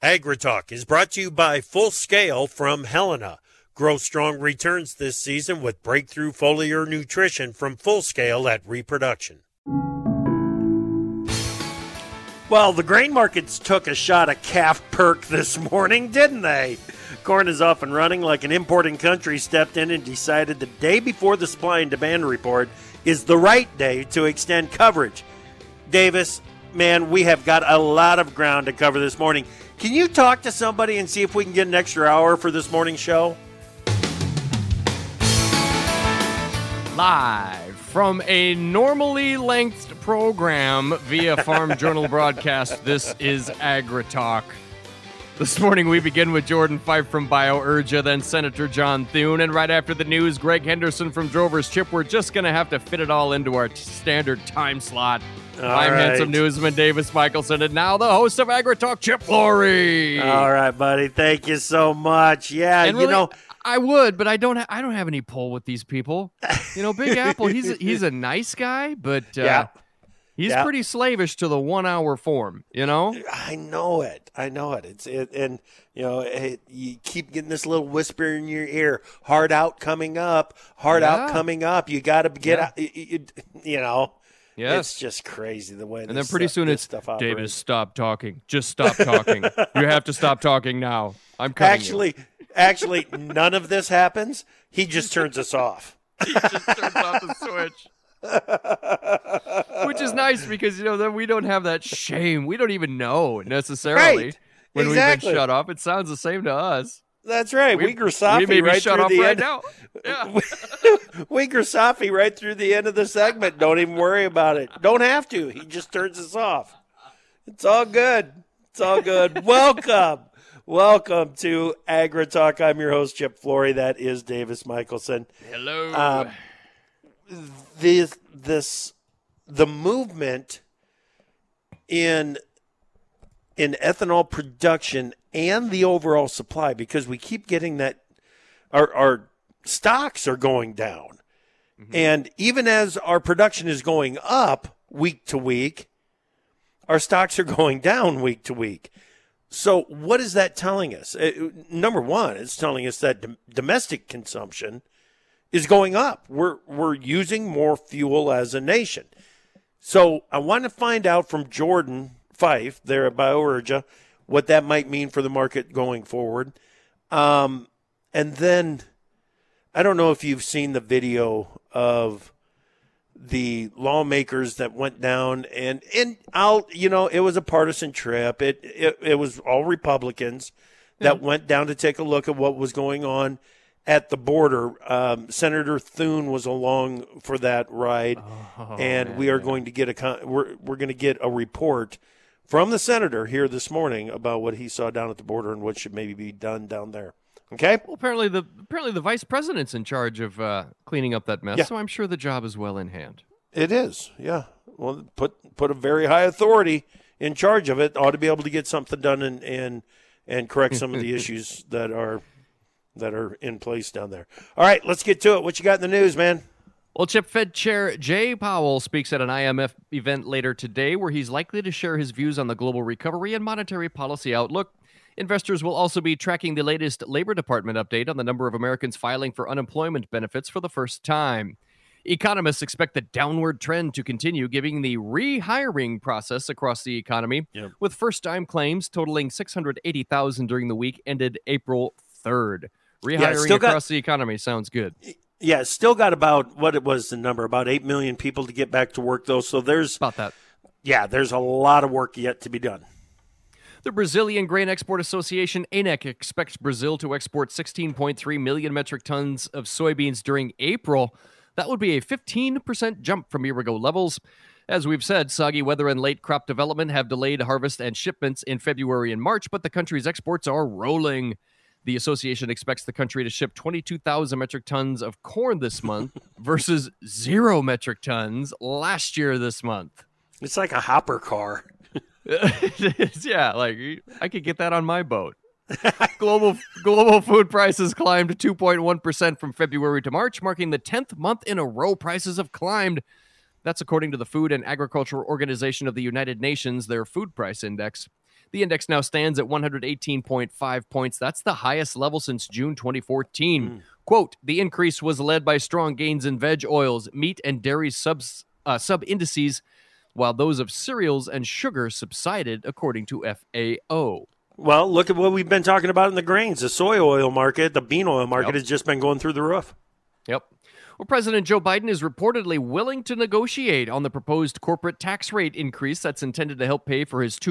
AgriTalk is brought to you by Full Scale from Helena. Grow strong returns this season with breakthrough foliar nutrition from Full Scale at Reproduction. Well, the grain markets took a shot at calf perk this morning, didn't they? Corn is off and running like an importing country stepped in and decided the day before the supply and demand report is the right day to extend coverage. Davis, man, we have got a lot of ground to cover this morning. Can you talk to somebody and see if we can get an extra hour for this morning show? Live from a normally lengthed program via Farm Journal broadcast, this is AgriTalk. This morning we begin with Jordan Fife from BioUrgia, then Senator John Thune, and right after the news, Greg Henderson from Drover's Chip. We're just going to have to fit it all into our standard time slot. I'm handsome newsman Davis Michelson, and now the host of AgriTalk, Chip Flory. All right, buddy. Thank you so much. Yeah, and really, I would, but I don't have any pull with these people. You know, Big Apple, he's a nice guy, but he's pretty slavish to the 1 hour form, you know? I know it. And you know, you keep getting this little whisper in your ear. Hard out coming up. Out coming up. You got to get out, you know. Yes. It's just crazy the way. And then pretty soon it's stuff Davis, stop talking. Just stop talking. You have to stop talking now. I'm cutting you. Actually, none of this happens. He just turns us off. He just turns off the switch. Which is nice because, you know, then we don't have that shame. We don't even know necessarily when we've been shut off. It sounds the same to us. That's right. We may be right shut off right now. Yeah. We Safi right through the end of the segment. Don't even worry about it. Don't have to. He just turns us off. It's all good. Welcome to AgriTalk. I'm your host, Chip Flory. That is Davis Michelson. Hello. The movement in ethanol production and the overall supply, because we keep getting that our stocks are going down. Mm-hmm. And even as our production is going up week to week, our stocks are going down week to week. So what is that telling us? Number one, it's telling us that domestic consumption is going up. We're using more fuel as a nation. So I want to find out from Jordan Fife there at BioUrgia what that might mean for the market going forward. And then I don't know if you've seen the video of the lawmakers that went down and it was a partisan trip. It was all Republicans that went down to take a look at what was going on at the border. Senator Thune was along for that ride, we are going to get we're going to get a report from the senator here this morning about what he saw down at the border and what should maybe be done down there. Okay. Well, apparently the vice president's in charge of cleaning up that mess, so I'm sure the job is well in hand. It is, yeah. Well, put a very high authority in charge of it. Ought to be able to get something done and correct some of the issues that are in place down there. All right, let's get to it. What you got in the news, man? Well, Chip, Fed Chair Jay Powell speaks at an IMF event later today where he's likely to share his views on the global recovery and monetary policy outlook. Investors will also be tracking the latest Labor Department update on the number of Americans filing for unemployment benefits for the first time. Economists expect the downward trend to continue, given the rehiring process across the economy, with first-time claims totaling 680,000 during the week ended April 3rd. Rehiring across the economy sounds good. Yeah, it's still got about, what it was the number, about 8 million people to get back to work, though. So there's about that. Yeah, there's a lot of work yet to be done. The Brazilian Grain Export Association, ANEC, expects Brazil to export 16.3 million metric tons of soybeans during April. That would be a 15% jump from year-ago levels. As we've said, soggy weather and late crop development have delayed harvest and shipments in February and March, but the country's exports are rolling. The association expects the country to ship 22,000 metric tons of corn this month versus 0 metric tons last year this month. It's like a hopper car. Yeah, like I could get that on my boat. Global food prices climbed 2.1% from February to March, marking the 10th month in a row prices have climbed. That's according to the Food and Agriculture Organization of the United Nations, their food price index. The index now stands at 118.5 points. That's the highest level since June 2014. Quote, the increase was led by strong gains in veg oils, meat, and dairy sub-indices, while those of cereals and sugar subsided, according to FAO. Well, look at what we've been talking about in the grains. The soy oil market, the bean oil market has just been going through the roof. Yep. Well, President Joe Biden is reportedly willing to negotiate on the proposed corporate tax rate increase that's intended to help pay for his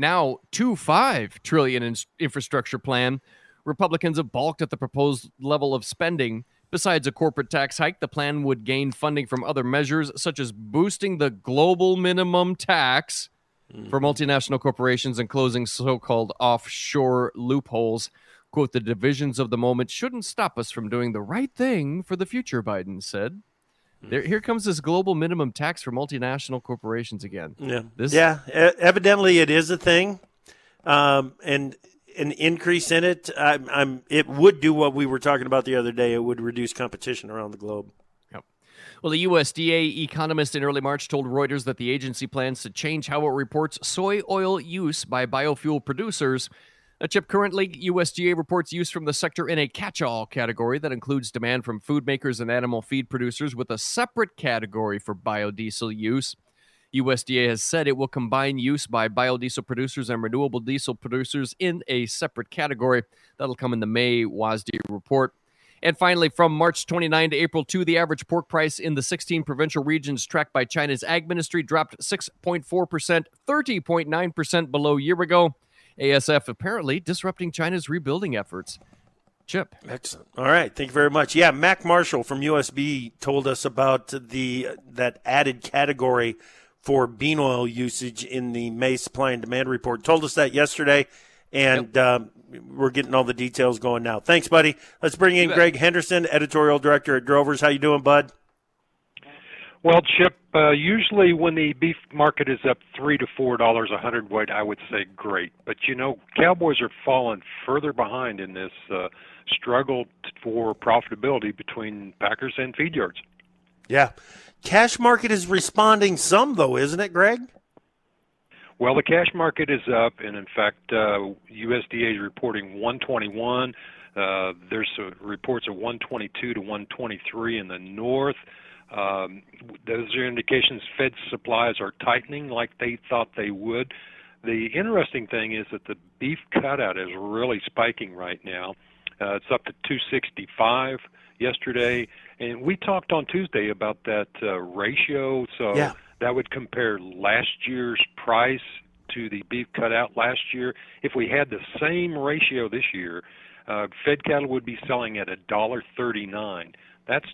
$2.25 trillion infrastructure plan. Republicans have balked at the proposed level of spending. Besides a corporate tax hike, the plan would gain funding from other measures, such as boosting the global minimum tax for multinational corporations and closing so-called offshore loopholes. Quote, the divisions of the moment shouldn't stop us from doing the right thing for the future, Biden said. Here comes this global minimum tax for multinational corporations again. Evidently it is a thing, and an increase in it. It would do what we were talking about the other day. It would reduce competition around the globe. Well, the USDA economist in early March told Reuters that the agency plans to change how it reports soy oil use by biofuel producers. Chip, currently, USDA reports use from the sector in a catch-all category that includes demand from food makers and animal feed producers, with a separate category for biodiesel use. USDA has said it will combine use by biodiesel producers and renewable diesel producers in a separate category. That'll come in the May WASDE report. And finally, from March 29 to April 2, the average pork price in the 16 provincial regions tracked by China's Ag Ministry dropped 6.4%, 30.9% below year ago. ASF apparently disrupting China's rebuilding efforts. Chip. Excellent. All right. Thank you very much. Yeah, Mac Marshall from USB told us about that added category for bean oil usage in the May supply and demand report. Told us that yesterday, and we're getting all the details going now. Thanks, buddy. Let's bring in Greg Henderson, editorial director at Drovers. How you doing, bud? Well, Chip, usually when the beef market is up $3 to $4 a hundredweight, I would say great. But, cowboys are falling further behind in this struggle for profitability between packers and feed yards. Yeah. Cash market is responding some, though, isn't it, Greg? Well, the cash market is up, and in fact, USDA is reporting 121. There's reports of 122 to 123 in the north. Those are indications Fed supplies are tightening like they thought they would. The interesting thing is that the beef cutout is really spiking right now. It's up to 265 yesterday, and we talked on Tuesday about that ratio. So that would compare last year's price to the beef cutout last year. If we had the same ratio this year, fed cattle would be selling at $1.39. That's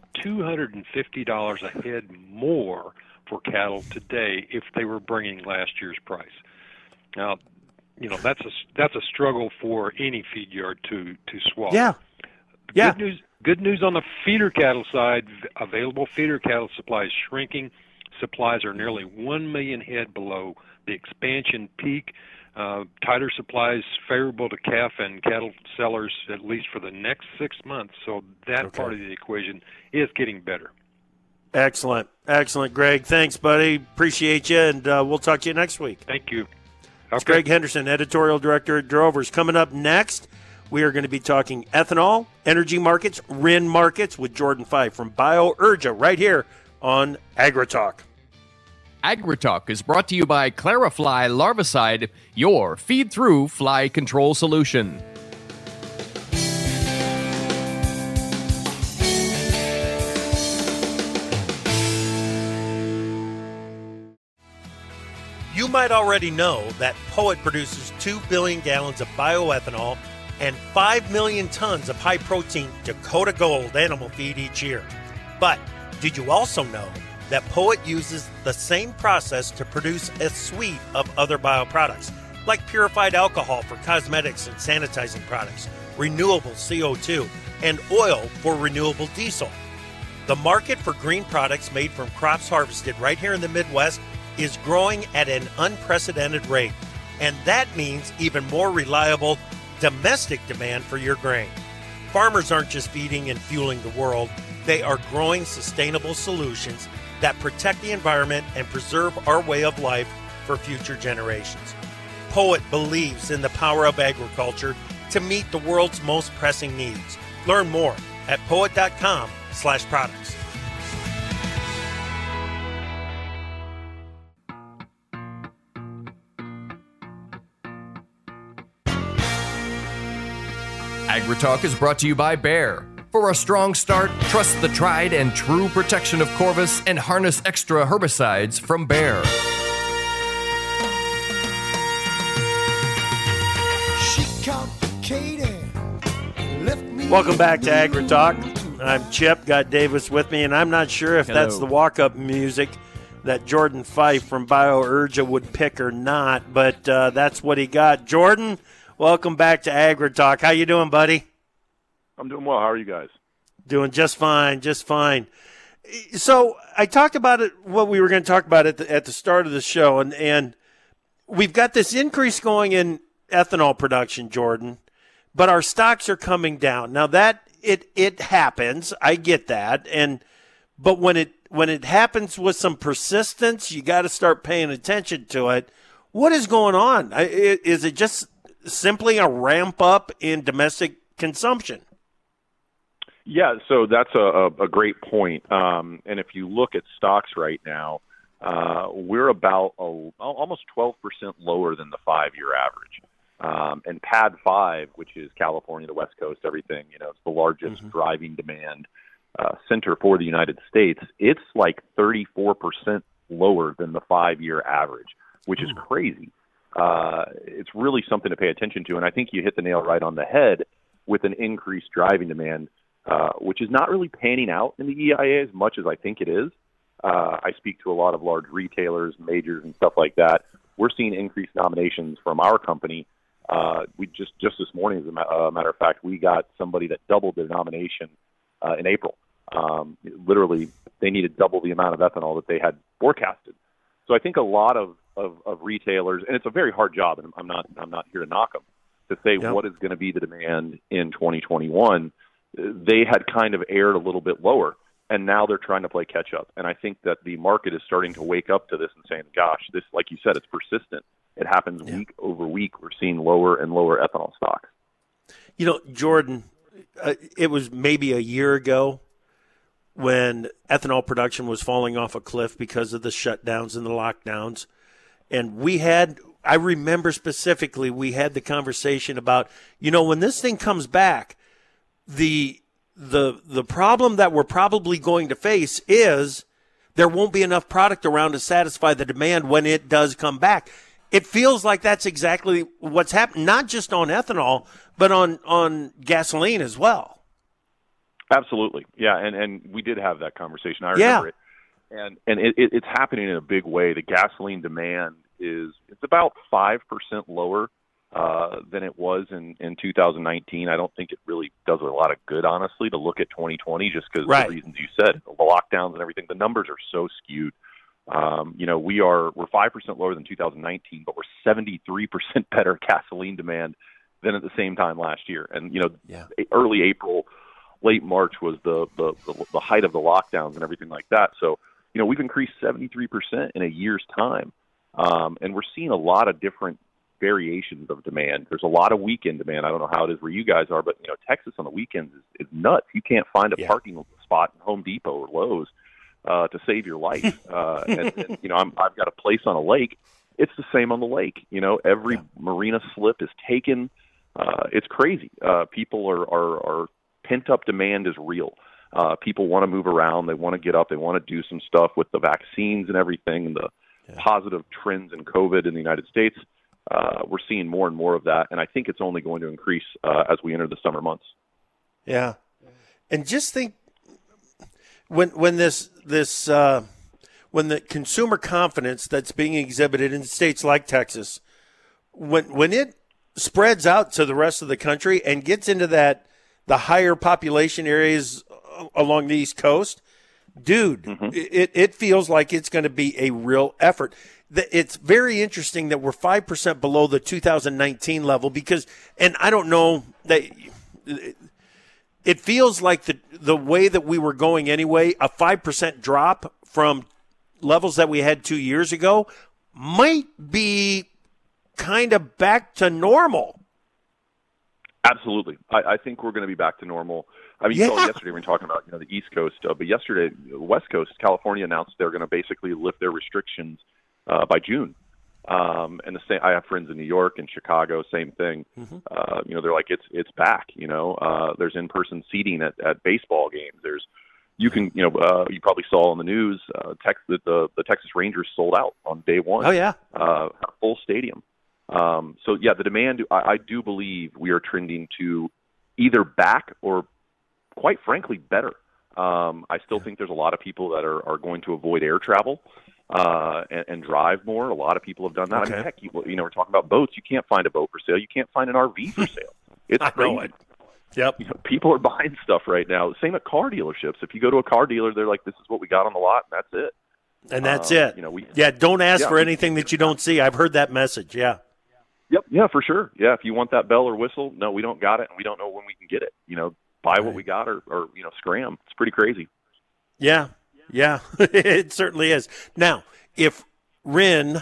$250 a head more for cattle today if they were bringing last year's price. Now, that's a struggle for any feed yard to swallow. Yeah. Good news on the feeder cattle side. Available feeder cattle supply is shrinking. Supplies are nearly 1 million head below the expansion peak. Tighter supplies favorable to calf and cattle sellers at least for the next 6 months. So that part of the equation is getting better. Excellent, Greg. Thanks, buddy. Appreciate you, and we'll talk to you next week. Thank you. It's Greg Henderson, editorial director at Drovers. Coming up next, we are going to be talking ethanol, energy markets, RIN markets with Jordan Fife from BioUrgia right here on AgriTalk. AgriTalk is brought to you by Clarifly Larvicide, your feed-through fly control solution. You might already know that Poet produces 2 billion gallons of bioethanol and 5 million tons of high-protein Dakota Gold animal feed each year. But did you also know that Poet uses the same process to produce a suite of other bioproducts, like purified alcohol for cosmetics and sanitizing products, renewable CO2, and oil for renewable diesel? The market for green products made from crops harvested right here in the Midwest is growing at an unprecedented rate, and that means even more reliable domestic demand for your grain. Farmers aren't just feeding and fueling the world, they are growing sustainable solutions that protect the environment and preserve our way of life for future generations. Poet believes in the power of agriculture to meet the world's most pressing needs. Learn more at poet.com/products. AgriTalk is brought to you by Bayer. For a strong start, trust the tried and true protection of Corvus and harness extra herbicides from Bayer. Welcome back to AgriTalk. I'm Chip, got Davis with me, and I'm not sure if that's the walk-up music that Jordan Fife from BioUrgia would pick or not, but that's what he got. Jordan, welcome back to AgriTalk. How you doing, buddy? I'm doing well. How are you guys? Doing just fine, just fine. So I talked about it, what we were going to talk about at the start of the show, and we've got this increase going in ethanol production, Jordan, but our stocks are coming down. Now that it happens, I get that, but when it happens with some persistence, you got to start paying attention to it. What is going on? Is it just simply a ramp up in domestic consumption? Yeah, so that's a great point. And if you look at stocks right now, we're about almost 12% lower than the 5-year average. And PAD 5, which is California, the West Coast, everything, it's the largest driving demand center for the United States. It's like 34% lower than the 5-year average, which is crazy. It's really something to pay attention to. And I think you hit the nail right on the head with an increased driving demand, which is not really panning out in the EIA as much as I think it is. I speak to a lot of large retailers, majors, and stuff like that. We're seeing increased nominations from our company. We just this morning, as a matter of fact, we got somebody that doubled their nomination in April. Literally, they needed double the amount of ethanol that they had forecasted. So I think a lot of retailers, and it's a very hard job, and I'm not here to knock them, to say what is going to be the demand in 2021. They had kind of aired a little bit lower, and now they're trying to play catch up. And I think that the market is starting to wake up to this and saying, gosh, this, like you said, it's persistent. It happens week over week. We're seeing lower and lower ethanol stocks. Jordan, it was maybe a year ago when ethanol production was falling off a cliff because of the shutdowns and the lockdowns. And I remember specifically, we had the conversation about, when this thing comes back, the problem that we're probably going to face is there won't be enough product around to satisfy the demand when it does come back. It feels like that's exactly what's happened, not just on ethanol, but on gasoline as well. Absolutely. Yeah, and we did have that conversation. I remember it. And it's happening in a big way. The gasoline demand it's about 5% lower than it was in 2019. I don't think it really does a lot of good, honestly, to look at 2020 just because of the reasons you said, the lockdowns and everything. The numbers are so skewed. We're 5% lower than 2019, but we're 73% better gasoline demand than at the same time last year. And early April, late March was the height of the lockdowns and everything like that. So we've increased 73% in a year's time, and we're seeing a lot of different variations of demand. There's a lot of weekend demand. I don't know how it is where you guys are, but Texas on the weekends is nuts. You can't find a parking spot in Home Depot or Lowe's to save your life. I've got a place on a lake. It's the same on the lake. Every marina slip is taken. It's crazy. People are pent up demand is real. People want to move around. They want to get up. They want to do some stuff with the vaccines and everything and the positive trends in COVID in the United States. We're seeing more and more of that, and I think it's only going to increase as we enter the summer months. Yeah, and just think when the consumer confidence that's being exhibited in states like Texas, when it spreads out to the rest of the country and gets into the higher population areas along the East Coast, dude, it feels like it's going to be a real effort. It's very interesting that we're 5% below the 2019 level because, and I don't know that it feels like the way that we were going anyway, a 5% drop from levels that we had 2 years ago might be kind of back to normal. Absolutely. I think we're going to be back to normal. I mean, you saw yesterday when we were talking about, the East Coast, but yesterday, the West Coast, California announced they're going to basically lift their restrictions by June. And the same, I have friends in New York and Chicago, same thing. They're like, it's back. There's in-person seating at baseball games. You probably saw on the news, the Texas Rangers sold out on day one. Oh yeah, full stadium. The demand. I do believe we are trending to either back or, quite frankly, better. I still think there's a lot of people that are going to avoid air travel. And drive more. A lot of people have done that. Okay. I mean, heck, we're talking about boats. You can't find a boat for sale. You can't find an RV for sale. It's crazy. Yep. People are buying stuff right now. Same at car dealerships. If you go to a car dealer, they're like, "This is what we got on the lot, and that's it." And that's it. Don't ask for anything that you don't see. I've heard that message. Yeah. Yep. Yeah, for sure. Yeah, if you want that bell or whistle, no, we don't got it, and we don't know when we can get it. Buy what we got, or scram. It's pretty crazy. Yeah. Yeah, it certainly is. Now, if RIN,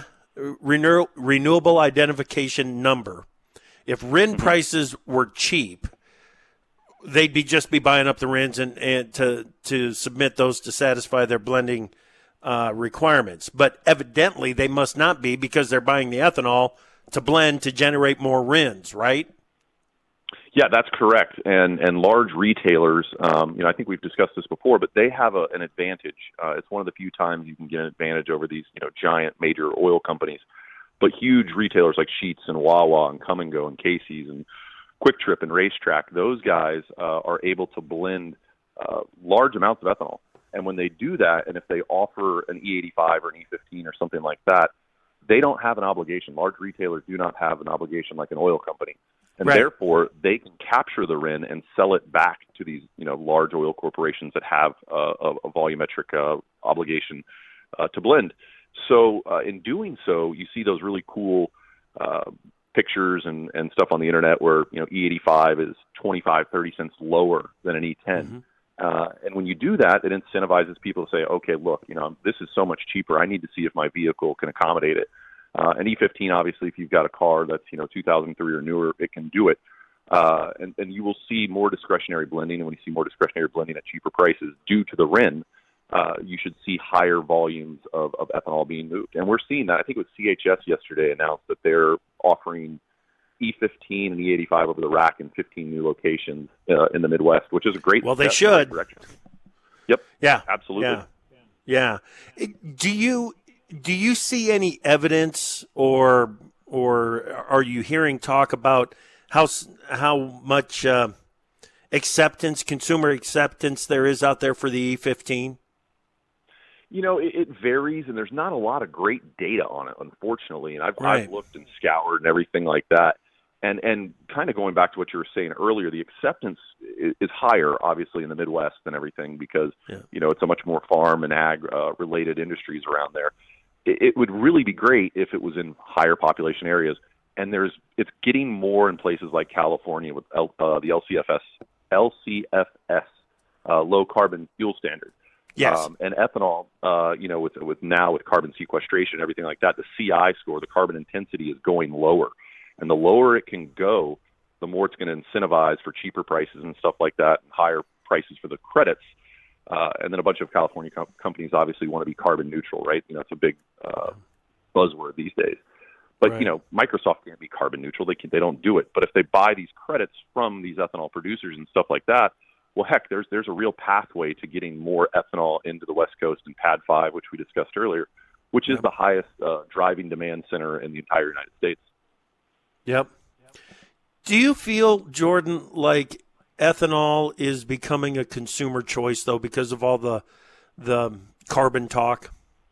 Renewable Identification Number, if RIN prices were cheap, they'd just be buying up the RINs and to submit those to satisfy their blending requirements. But evidently they must not be, because they're buying the ethanol to blend to generate more RINs, right? Yeah, that's correct. And large retailers, I think we've discussed this before, but they have an advantage. It's one of the few times you can get an advantage over these, giant major oil companies. But huge retailers like Sheetz and Wawa and Come and Go and Casey's and Quick Trip and Racetrack, those guys are able to blend large amounts of ethanol. And when they do that, and if they offer an E85 or an E15 or something like that, they don't have an obligation. Large retailers do not have an obligation like an oil company. And therefore, they can capture the RIN and sell it back to these, large oil corporations that have a volumetric obligation to blend. So in doing so, you see those really cool pictures and stuff on the internet where, E85 is 25, 30 cents lower than an E10. And when you do that, it incentivizes people to say, okay, look, this is so much cheaper. I need to see if my vehicle can accommodate it. An E15, obviously, if you've got a car that's 2003 or newer, it can do it. And you will see more discretionary blending. And when you see more discretionary blending at cheaper prices due to the RIN, you should see higher volumes of ethanol being moved. And we're seeing that. I think it was CHS yesterday announced that they're offering E15 and E85 over the rack in 15 new locations in the Midwest, which is a great Well, they should. Yep. Yeah. Absolutely. Yeah. Do you see any evidence or are you hearing talk about how much consumer acceptance there is out there for the E15? It varies, and there's not a lot of great data on it, unfortunately. And I've looked and scoured and everything like that. And kind of going back to what you were saying earlier, the acceptance is higher, obviously, in the Midwest and everything because, it's a much more farm and ag related industries around there. It would really be great if it was in higher population areas. And it's getting more in places like California with the LCFS, low carbon fuel standard. Yes. And ethanol, with carbon sequestration and everything like that, the CI score, the carbon intensity is going lower. And the lower it can go, the more it's going to incentivize for cheaper prices and stuff like that and higher prices for the credits. And then a bunch of California companies obviously want to be carbon neutral, right? It's a big buzzword these days. But, Microsoft can't be carbon neutral. They don't do it. But if they buy these credits from these ethanol producers and stuff like that, well, heck, there's a real pathway to getting more ethanol into the West Coast and PADD 5, which we discussed earlier, which is the highest driving demand center in the entire United States. Yep. Do you feel, Jordan, like ethanol is becoming a consumer choice, though, because of all the carbon talk?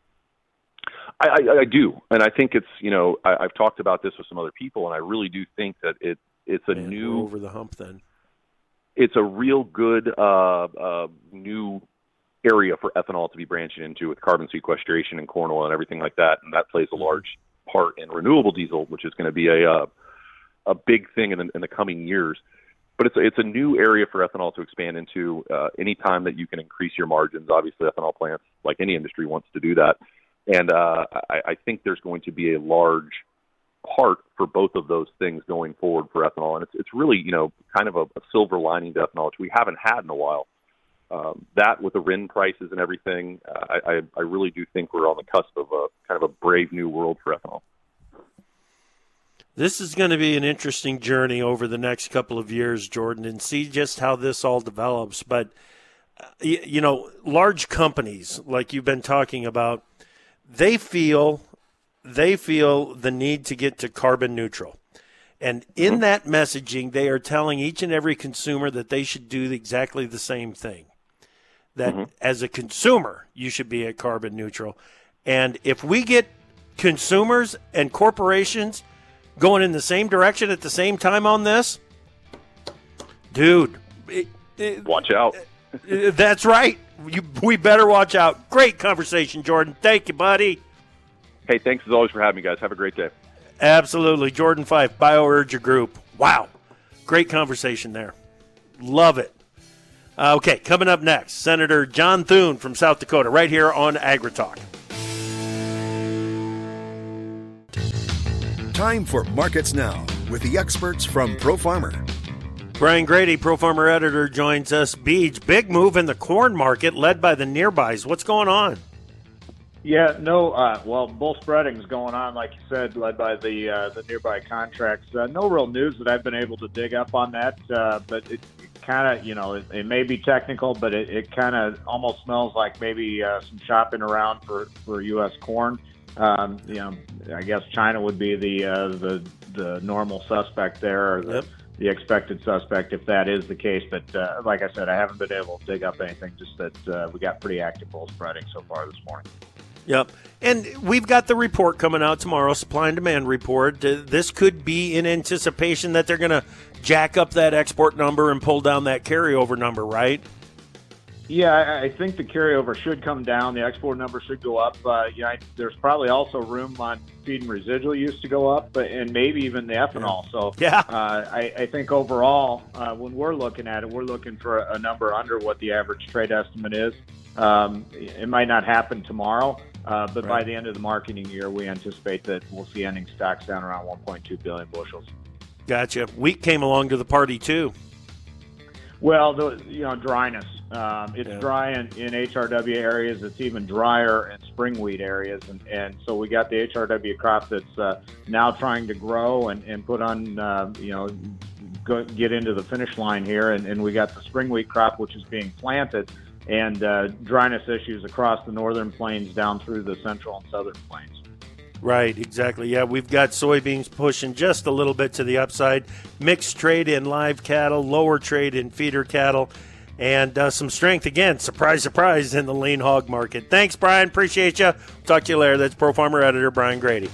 I do, and I think it's I've talked about this with some other people, and I really do think that it's a new we're over the hump. Then it's a real good new area for ethanol to be branching into with carbon sequestration and corn oil and everything like that, and that plays a large part in renewable diesel, which is going to be a big thing in the coming years. But it's a new area for ethanol to expand into. Anytime that you can increase your margins, obviously ethanol plants, like any industry, wants to do that. And I think there's going to be a large part for both of those things going forward for ethanol. And it's really, kind of a silver lining to ethanol, which we haven't had in a while. That with the RIN prices and everything, I really do think we're on the cusp of a kind of a brave new world for ethanol. This is going to be an interesting journey over the next couple of years, Jordan, and see just how this all develops. But, large companies, like you've been talking about, they feel the need to get to carbon neutral. And in that messaging, they are telling each and every consumer that they should do exactly the same thing. That as a consumer, you should be at carbon neutral. And if we get consumers and corporations going in the same direction at the same time on this, dude. Watch out. That's right. We better watch out. Great conversation, Jordan. Thank you, buddy. Hey, thanks as always for having me, guys. Have a great day. Absolutely. Jordan Fife, BioUrgia Group. Wow. Great conversation there. Love it. Okay, coming up next, Senator John Thune from South Dakota, right here on AgriTalk. Time for Markets Now with the experts from ProFarmer. Brian Grady, ProFarmer editor, joins us. Beej, big move in the corn market led by the nearbys. What's going on? Yeah, bull spreading's going on, like you said, led by the nearby contracts. No real news that I've been able to dig up on that, but it kind of, it may be technical, but it kind of almost smells like maybe some shopping around for U.S. corn. I guess China would be the normal suspect there, or the expected suspect if that is the case. But like I said, I haven't been able to dig up anything, just that we got pretty active bull spreading so far this morning. Yep. And we've got the report coming out tomorrow, supply and demand report. This could be in anticipation that they're going to jack up that export number and pull down that carryover number, right? Yeah, I think the carryover should come down. The export number should go up. There's probably also room on feed and residual use to go up, and maybe even the ethanol. So I think overall, when we're looking at it, we're looking for a number under what the average trade estimate is. It might not happen tomorrow, but by the end of the marketing year, we anticipate that we'll see ending stocks down around 1.2 billion bushels. Gotcha. Wheat came along to the party too. Well, dryness. It's dry in HRW areas. It's even drier in spring wheat areas. And so we got the HRW crop that's now trying to grow and put on, get into the finish line here. And we got the spring wheat crop, which is being planted, and dryness issues across the northern plains down through the central and southern plains. Right, exactly. Yeah, we've got soybeans pushing just a little bit to the upside. Mixed trade in live cattle, lower trade in feeder cattle, and some strength again, surprise, surprise, in the lean hog market. Thanks, Brian. Appreciate you. Talk to you later. That's ProFarmer editor Brian Grady.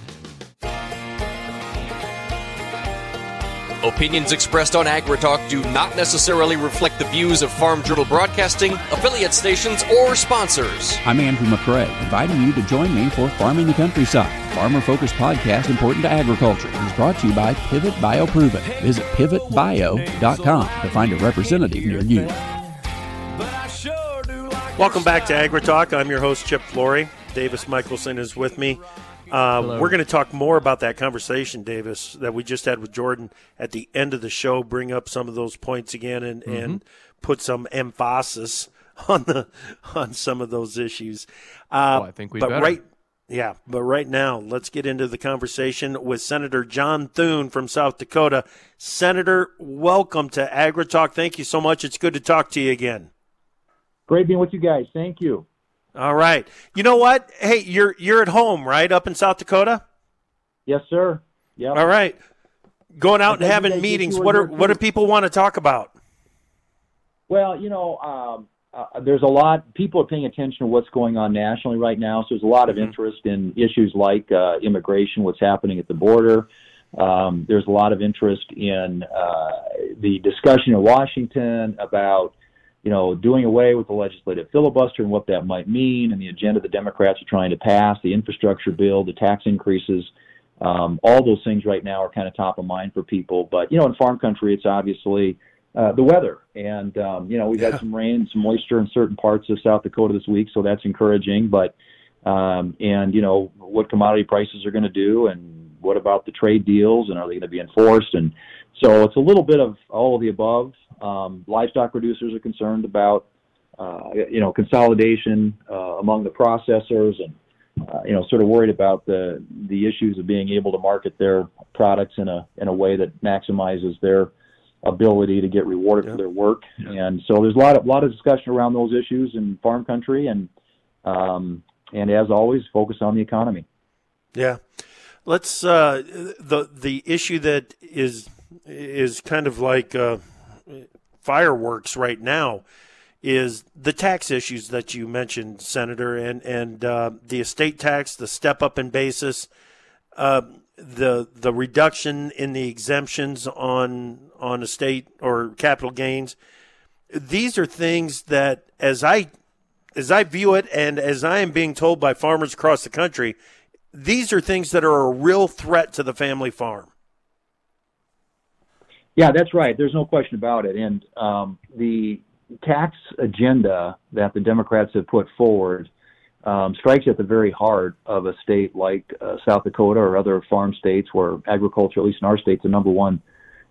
Opinions expressed on AgriTalk do not necessarily reflect the views of Farm Journal Broadcasting, affiliate stations, or sponsors. I'm Andrew McRae, inviting you to join me for Farming the Countryside, farmer-focused podcast important to agriculture. It's brought to you by Pivot BioProven. Visit pivotbio.com to find a representative near you. Welcome back to AgriTalk. I'm your host, Chip Flory. Davis Michelson is with me. We're going to talk more about that conversation, Davis, that we just had with Jordan at the end of the show, bring up some of those points again and put some emphasis on some of those issues. I think we better. But right now, let's get into the conversation with Senator John Thune from South Dakota. Senator, welcome to AgriTalk. Thank you so much. It's good to talk to you again. Great being with you guys. Thank you. All right. You know what? Hey, you're at home, right, up in South Dakota? Yes, sir. Yeah. All right. Going out and having meetings. What do people want to talk about? Well, there's a lot. People are paying attention to what's going on nationally right now. So there's a lot of interest in issues like immigration, what's happening at the border. There's a lot of interest in the discussion in Washington about doing away with the legislative filibuster and what that might mean, and the agenda the Democrats are trying to pass, the infrastructure bill, the tax increases. All those things right now are kind of top of mind for people. But, in farm country, it's obviously the weather. And, we've had some rain and some moisture in certain parts of South Dakota this week, so that's encouraging. But, what commodity prices are going to do, and what about the trade deals, and are they going to be enforced? And so it's a little bit of all of the above. Livestock producers are concerned about, consolidation among the processors, and sort of worried about the issues of being able to market their products in a way that maximizes their ability to get rewarded for their work. And so there's a lot of discussion around those issues in farm country, and as always, focus on the economy. Yeah. Let's the issue that is kind of like fireworks right now is the tax issues that you mentioned, Senator, and the estate tax, the step up in basis, the reduction in the exemptions on estate or capital gains. These are things that, as I view it, and as I am being told by farmers across the country, these are things that are a real threat to the family farm. Yeah, that's right. There's no question about it. And the tax agenda that the Democrats have put forward strikes at the very heart of a state like South Dakota or other farm states where agriculture, at least in our state, is the number one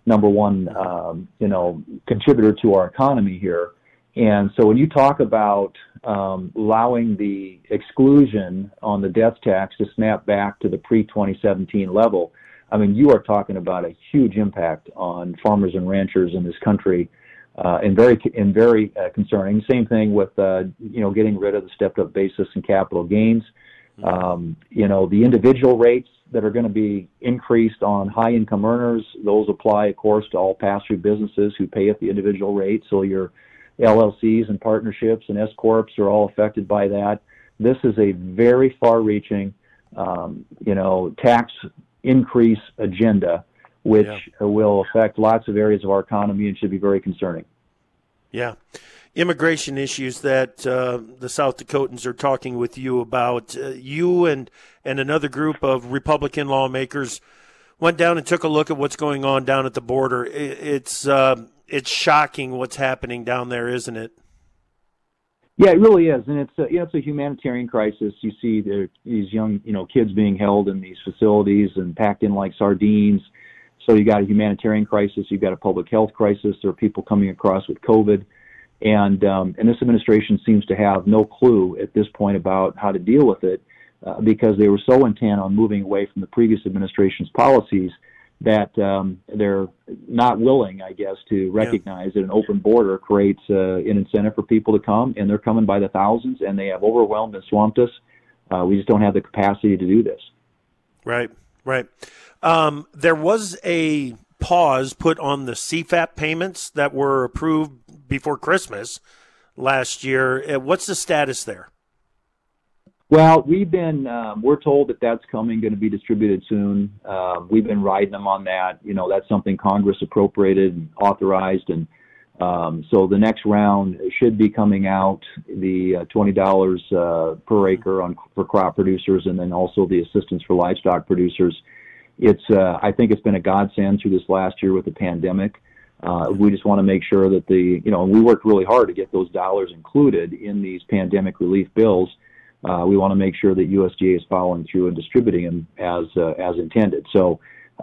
contributor to our economy here. And so when you talk about allowing the exclusion on the death tax to snap back to the pre-2017 level, I mean, you are talking about a huge impact on farmers and ranchers in this country, and very concerning. Same thing with getting rid of the stepped-up basis and capital gains. The individual rates that are going to be increased on high-income earners, those apply, of course, to all pass-through businesses who pay at the individual rate. So your LLCs and partnerships and S-corps are all affected by that. This is a very far-reaching, tax increase agenda, which will affect lots of areas of our economy and should be very concerning. Yeah. Immigration issues that the South Dakotans are talking with you about. You and another group of Republican lawmakers went down and took a look at what's going on down at the border. It's shocking what's happening down there, isn't it? Yeah, it really is, and it's a humanitarian crisis. You see these young kids being held in these facilities and packed in like sardines. So you got a humanitarian crisis, you've got a public health crisis. There are people coming across with COVID, and this administration seems to have no clue at this point about how to deal with it, because they were so intent on moving away from the previous administration's policies that they're not willing, I guess, to recognize that an open border creates an incentive for people to come, and they're coming by the thousands, and they have overwhelmed and swamped us. We just don't have the capacity to do this. Right. There was a pause put on the CFAP payments that were approved before Christmas last year. What's the status there? Well, we're told that that's going to be distributed soon. We've been riding them on that. That's something Congress appropriated and authorized. And so the next round should be coming out, the $20 per acre for crop producers, and then also the assistance for livestock producers. I think it's been a godsend through this last year with the pandemic. We just want to make sure that we worked really hard to get those dollars included in these pandemic relief bills. We want to make sure that USDA is following through and distributing them as intended. So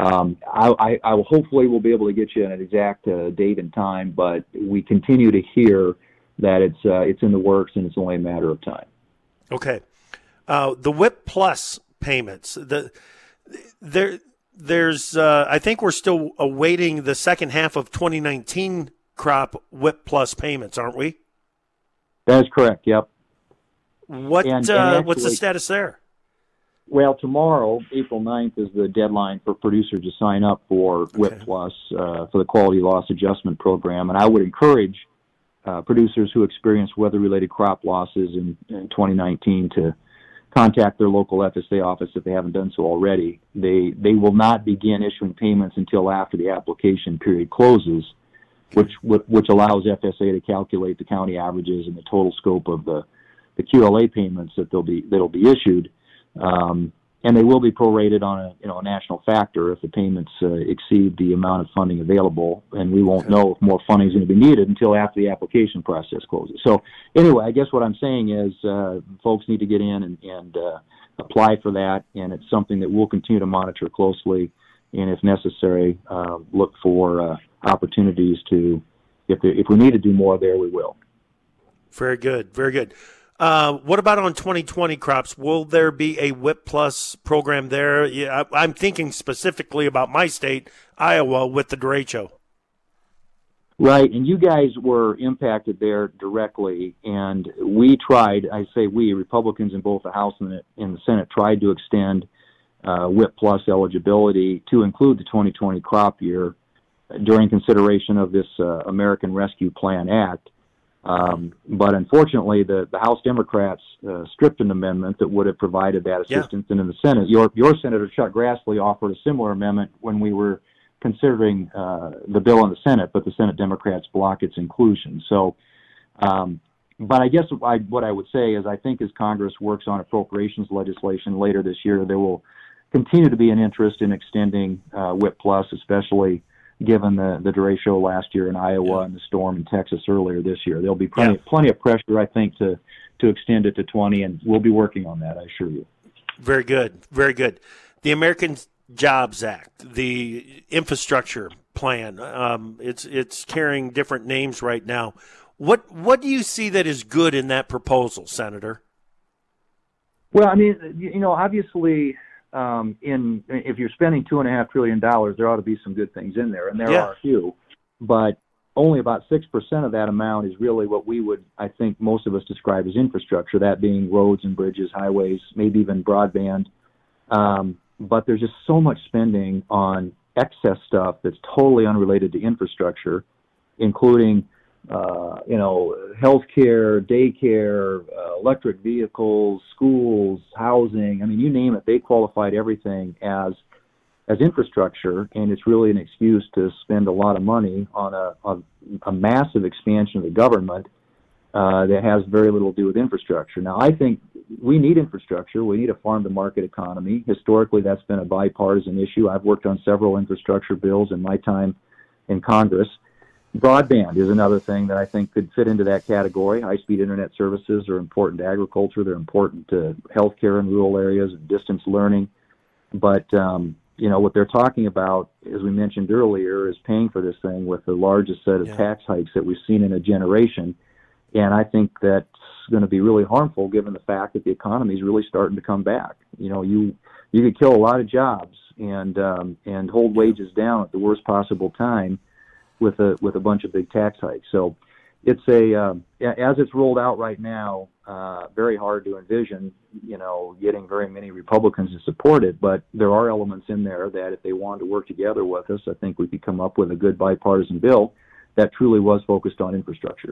I will hopefully will be able to get you an exact date and time, but we continue to hear that it's in the works and it's only a matter of time. Okay. The WIP Plus payments, there's I think we're still awaiting the second half of 2019 crop WIP Plus payments, aren't we? That is correct. Yep. What's the status there? Well, tomorrow, April 9th, is the deadline for producers to sign up for WIP Plus for the Quality Loss Adjustment Program. And I would encourage producers who experience weather-related crop losses in 2019 to contact their local FSA office if they haven't done so already. They will not begin issuing payments until after the application period closes, which allows FSA to calculate the county averages and the total scope of the QLA payments that'll be issued, and they will be prorated on a national factor if the payments exceed the amount of funding available, and we won't know if more funding is going to be needed until after the application process closes. So anyway, I guess what I'm saying is folks need to get in and apply for that, and it's something that we'll continue to monitor closely, and if necessary, look for opportunities to, if we need to do more there, we will. Very good, very good. What about on 2020 crops? Will there be a WHIP Plus program there? Yeah, I'm thinking specifically about my state, Iowa, with the derecho. Right, and you guys were impacted there directly, and we tried, I say we, Republicans in both the House and the Senate, tried to extend WHIP Plus eligibility to include the 2020 crop year during consideration of this American Rescue Plan Act. But unfortunately, the House Democrats stripped an amendment that would have provided that assistance. Yeah. And in the Senate, your Senator Chuck Grassley offered a similar amendment when we were considering the bill in the Senate, but the Senate Democrats blocked its inclusion. So, but I guess what I would say is I think as Congress works on appropriations legislation later this year, there will continue to be an interest in extending WHIP Plus, especially given the derecho last year in Iowa and the storm in Texas earlier this year. There'll be plenty of pressure, I think, to extend it to 20, and we'll be working on that, I assure you. Very good, very good. The American Jobs Act, the infrastructure plan, it's carrying different names right now. What do you see that is good in that proposal, Senator? Well, I mean, obviously, if you're spending $2.5 trillion, there ought to be some good things in there, and there are a few, but only about 6% of that amount is really what we would, I think, most of us describe as infrastructure, that being roads and bridges, highways, maybe even broadband. But there's just so much spending on excess stuff that's totally unrelated to infrastructure, including, healthcare, daycare, electric vehicles, schools, housing. I mean, you name it. They qualified everything as infrastructure, and it's really an excuse to spend a lot of money on a massive expansion of the government that has very little to do with infrastructure. Now, I think we need infrastructure. We need a farm-to-market economy. Historically, that's been a bipartisan issue. I've worked on several infrastructure bills in my time in Congress. Broadband is another thing that I think could fit into that category. High-speed internet services are important to agriculture. They're important to healthcare in rural areas and distance learning. But, what they're talking about, as we mentioned earlier, is paying for this thing with the largest set of tax hikes that we've seen in a generation. And I think that's going to be really harmful given the fact that the economy is really starting to come back. You could kill a lot of jobs and hold wages down at the worst possible time with a bunch of big tax hikes. So it's as it's rolled out right now, very hard to envision, getting very many Republicans to support it. But there are elements in there that if they wanted to work together with us, I think we could come up with a good bipartisan bill that truly was focused on infrastructure.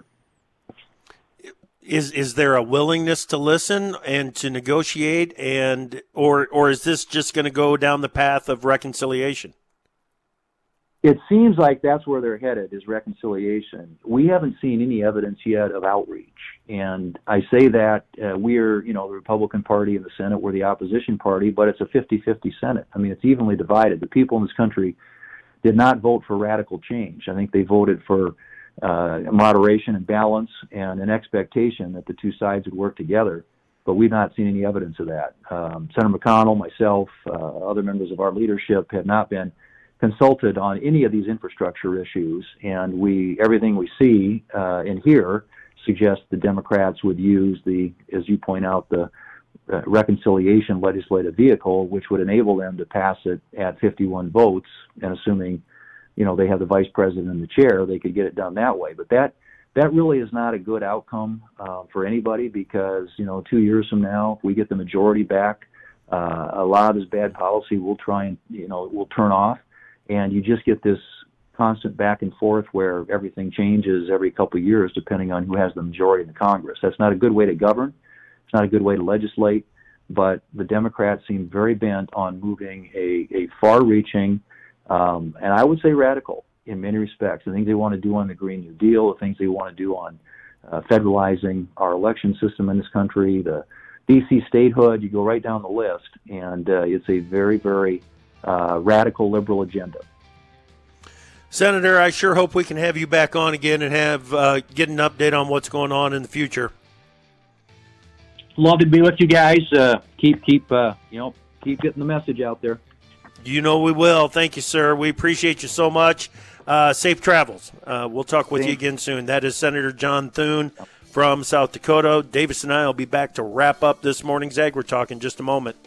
Is there a willingness to listen and to negotiate, or is this just going to go down the path of reconciliation? It seems like that's where they're headed, is reconciliation. We haven't seen any evidence yet of outreach. And I say that we're, the Republican Party in the Senate, we're the opposition party, but it's a 50-50 Senate. I mean, it's evenly divided. The people in this country did not vote for radical change. I think they voted for moderation and balance and an expectation that the two sides would work together. But we've not seen any evidence of that. Senator McConnell, myself, other members of our leadership have not been consulted on any of these infrastructure issues, and everything we see and hear suggests the Democrats would use as you point out, the reconciliation legislative vehicle, which would enable them to pass it at 51 votes, and assuming, they have the vice president and the chair, they could get it done that way. But that really is not a good outcome for anybody, because, 2 years from now, if we get the majority back, a lot of this bad policy will will turn off. And you just get this constant back and forth where everything changes every couple of years depending on who has the majority in the Congress. That's not a good way to govern. It's not a good way to legislate. But the Democrats seem very bent on moving a far-reaching, and I would say radical in many respects. The things they want to do on the Green New Deal, the things they want to do on federalizing our election system in this country, the D.C. statehood, you go right down the list. And it's a very, very radical liberal agenda. Senator, I sure hope we can have you back on again and get an update on what's going on in the future. love to be with you guys. Keep getting the message out there. We will. Thank you, sir. We appreciate you so much. Safe travels. We'll talk with you again soon. That is Senator John Thune from South Dakota. Davis and I will be back to wrap up this morning's Agri Talk in just a moment.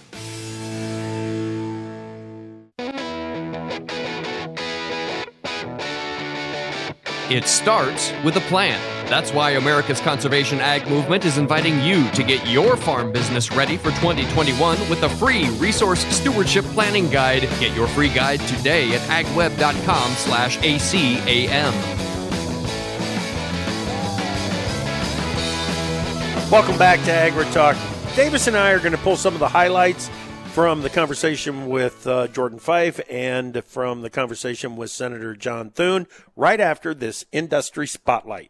It starts with a plan. That's why America's Conservation Ag Movement is inviting you to get your farm business ready for 2021 with a free resource stewardship planning guide. Get your free guide today at agweb.com/ACAM. Welcome back to Agri Talk. Davis and I are going to pull some of the highlights from the conversation with Jordan Fife and from the conversation with Senator John Thune right after this Industry Spotlight.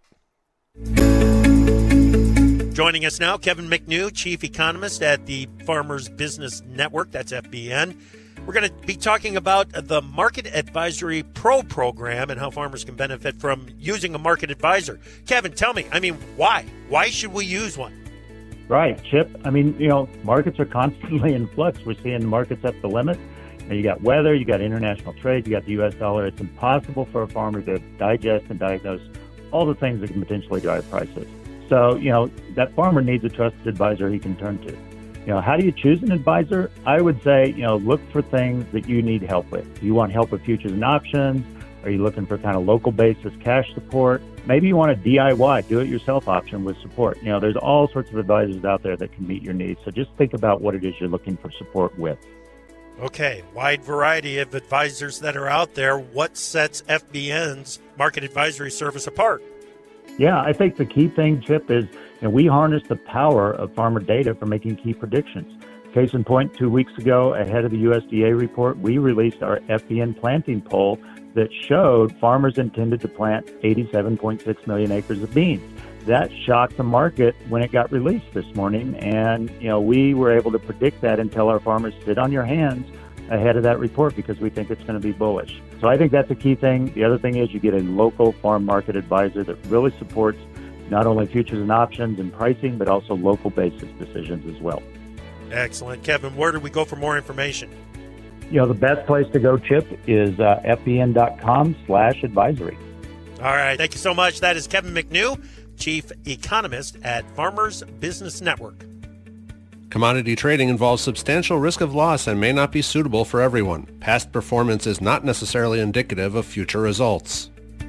Joining us now, Kevin McNew, Chief Economist at the Farmers Business Network, that's FBN. We're going to be talking about the Market Advisory Pro program and how farmers can benefit from using a market advisor. Kevin, tell me, why? Why should we use one? Right, Chip. Markets are constantly in flux. We're seeing the markets at the limit. You got weather, you got international trade, you got the U.S. dollar. It's impossible for a farmer to digest and diagnose all the things that can potentially drive prices. So, that farmer needs a trusted advisor he can turn to. How do you choose an advisor? I would say, look for things that you need help with. Do you want help with futures and options? Are you looking for kind of local basis cash support? Maybe you want a DIY, do-it-yourself option with support. There's all sorts of advisors out there that can meet your needs. So just think about what it is you're looking for support with. Okay, wide variety of advisors that are out there. What sets FBN's Market Advisory Service apart? Yeah, I think the key thing, Chip, is we harness the power of farmer data for making key predictions. Case in point, 2 weeks ago, ahead of the USDA report, we released our FBN planting poll that showed farmers intended to plant 87.6 million acres of beans. That shocked the market when it got released this morning, and we were able to predict that and tell our farmers, sit on your hands ahead of that report because we think it's going to be bullish. So I think that's a key thing. The other thing is you get a local farm market advisor that really supports not only futures and options and pricing, but also local basis decisions as well. Excellent. Kevin, where do we go for more information? The best place to go, Chip, is fbn.com/advisory. All right. Thank you so much. That is Kevin McNew, Chief Economist at Farmers Business Network. Commodity trading involves substantial risk of loss and may not be suitable for everyone. Past performance is not necessarily indicative of future results.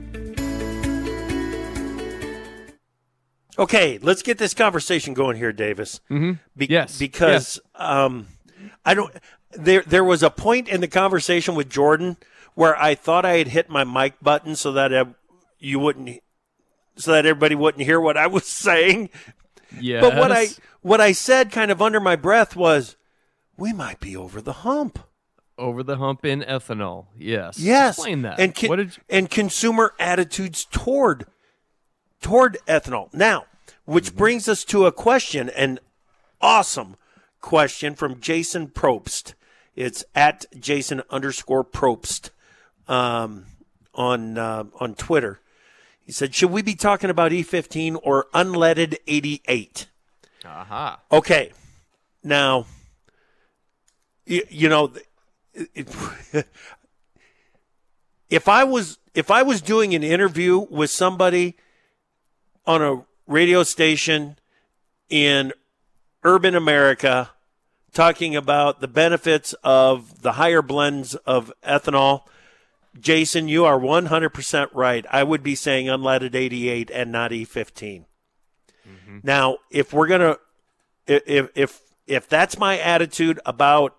Okay, let's get this conversation going here, Davis. Mm-hmm. Because There was a point in the conversation with Jordan where I thought I had hit my mic button so that everybody wouldn't hear what I was saying. Yes. But what I said kind of under my breath was, we might be over the hump. Over the hump in ethanol. Yes. Yes. Explain that. And consumer attitudes toward ethanol. Now, which brings us to a question, an awesome question from Jason Probst. It's at Jason_Probst on Twitter. He said, should we be talking about E15 or unleaded 88? Aha. Okay. Now, if I was doing an interview with somebody on a radio station in urban America talking about the benefits of the higher blends of ethanol, Jason, you are 100% right. I would be saying unleaded 88 and not E15. Mm-hmm. Now, if we're going to if that's my attitude about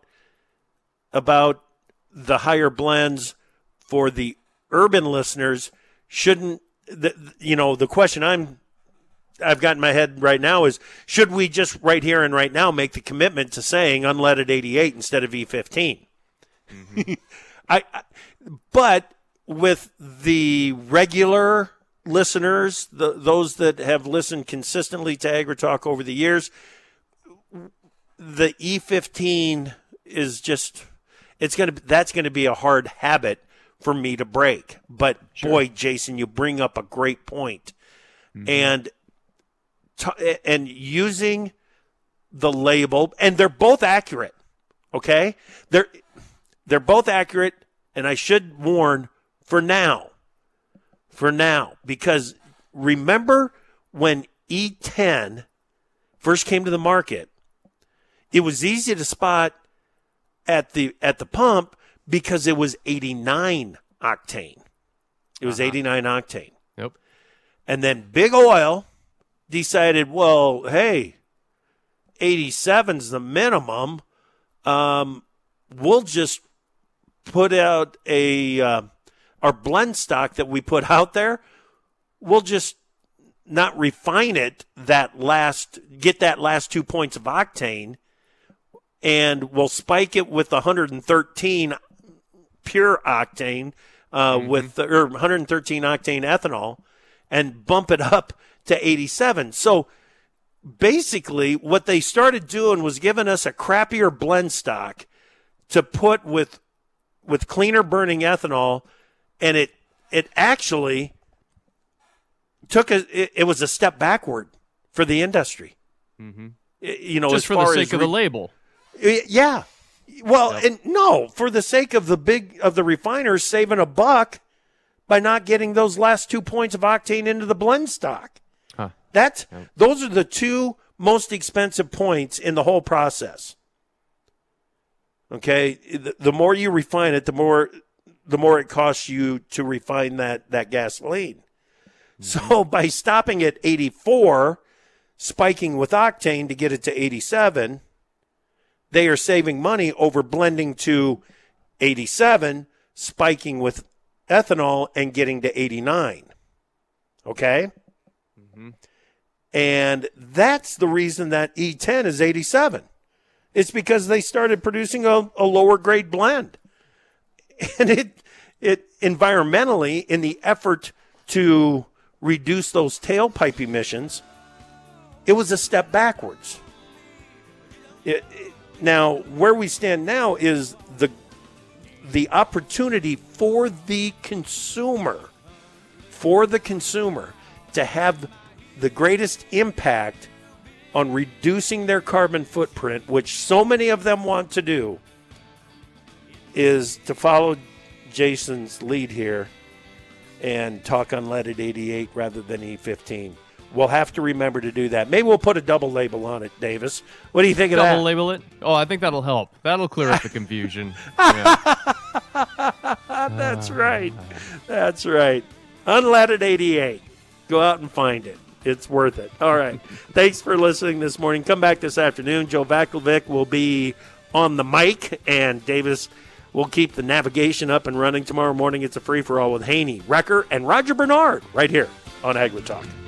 the higher blends for the urban listeners, shouldn't the question I've got in my head right now is, should we just right here and right now make the commitment to saying unleaded 88 instead of E15? Mm-hmm. But with the regular listeners, those that have listened consistently to AgriTalk over the years, the E15 is just that's going to be a hard habit for me to break. But sure. Boy, Jason, you bring up a great point. Mm-hmm. And using the label, and they're both accurate. Okay, they're both accurate, and I should warn for now, because remember when E10 first came to the market, it was easy to spot at the pump because it was 89 octane. It was 89 octane. Yep. And then Big Oil decided, well, hey, 87's the minimum. We'll just put out our blend stock that we put out there. We'll just not refine it get that last 2 points of octane, and we'll spike it with 113 pure octane, with 113 octane ethanol, and bump it up to 87. So basically what they started doing was giving us a crappier blend stock to put with cleaner burning ethanol, and it actually it was a step backward for the industry. Mm-hmm. Just as for the sake of the label. Yeah. Well, and no, for the sake of the refiners saving $1 by not getting those last 2 points of octane into the blend stock. Huh. Those are the two most expensive points in the whole process. Okay, the more you refine it, the more it costs you to refine that gasoline. Mm-hmm. So by stopping at 84, spiking with octane to get it to 87, they are saving money over blending to 87, spiking with ethanol, and getting to 89. Okay? Mm-hmm. And that's the reason that E10 is 87. It's because they started producing a lower grade blend. And it environmentally, in the effort to reduce those tailpipe emissions, it was a step backwards. Now, where we stand now is the opportunity for the consumer to have the greatest impact on reducing their carbon footprint, which so many of them want to do, is to follow Jason's lead here and talk unleaded 88 rather than E15. We'll have to remember to do that. Maybe we'll put a double label on it, Davis. What do you think of that? Double label it? Oh, I think that'll help. That'll clear up the confusion. Yeah. That's right. That's right. Unleaded 88. Go out and find it. It's worth it. All right. Thanks for listening this morning. Come back this afternoon. Joe Vakovic will be on the mic, and Davis will keep the navigation up and running tomorrow morning. It's a free-for-all with Haney, Wrecker, and Roger Bernard right here on Agri Talk.